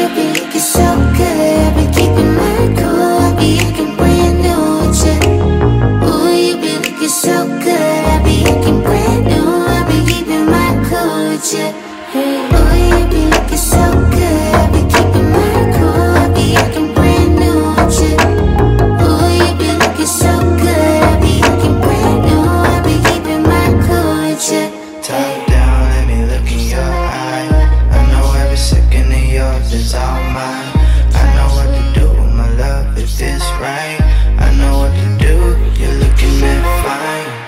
you be looking so good. I be keeping my cool. I be acting brand new with you. Ooh, you be looking so good. I be acting brand new. I be keeping my cool with you. Hey.